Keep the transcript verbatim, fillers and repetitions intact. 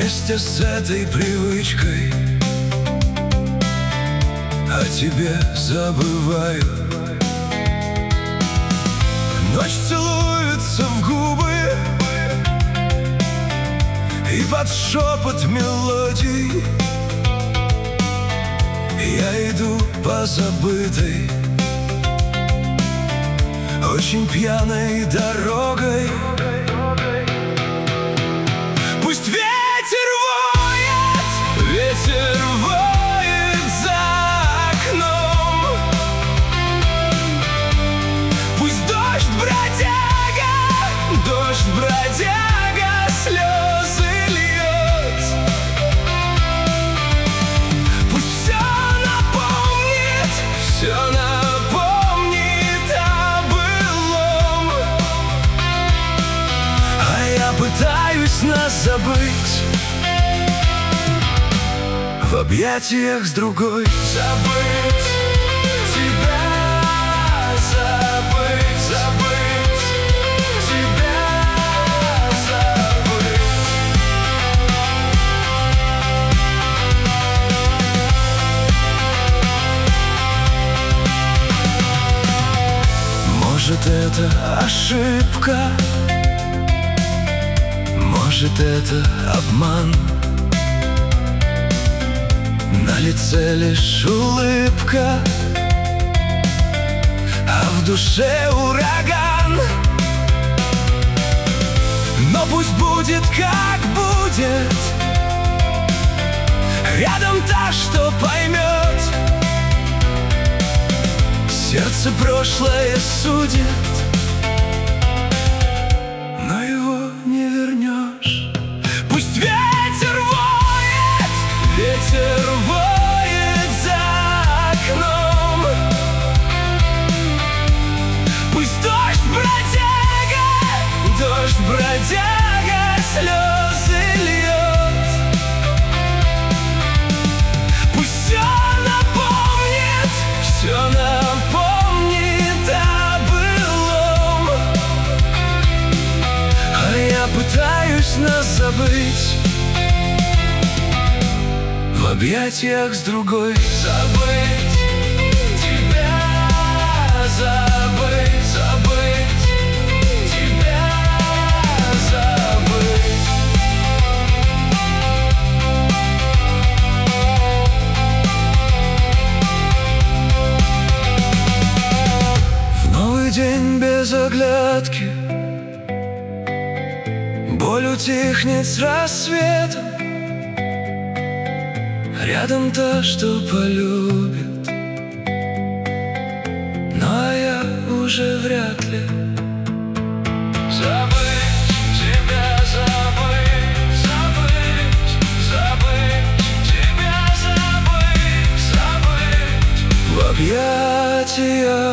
вместе с этой привычкой о тебе забываю. Ночь целуется в губы, и под шепот мелодий я иду по забытой, очень пьяной дорогой. Пусть ветер воет, ветер воет за окном. Пусть дождь бродяга, дождь бродяга слезы льет. Пусть все напомнит, все напомнит о былом. А я пытаюсь нас забыть в объятиях с другой. Забыть тебя, забыть, забыть тебя, забыть. Может, это ошибка, может, это обман. На лице лишь улыбка, а в душе ураган. Но пусть будет, как будет, рядом та, что поймет. Сердце прошлое судит, но его не вернешь. Пусть ветер воет, ветер воет за окном. Пусть дождь бродяга, дождь бродяга слезы льет. Пусть все напомнит, все напомнит о былом. А я пытаюсь нас забыть в объятиях с другой. Забыть тебя, забыть, забыть тебя, забыть. В новый день без оглядки боль утихнет с рассветом. Рядом та, что полюбит, но я уже вряд ли. Забыть тебя, забыть, забыть, забыть тебя, забыть, забыть в объятиях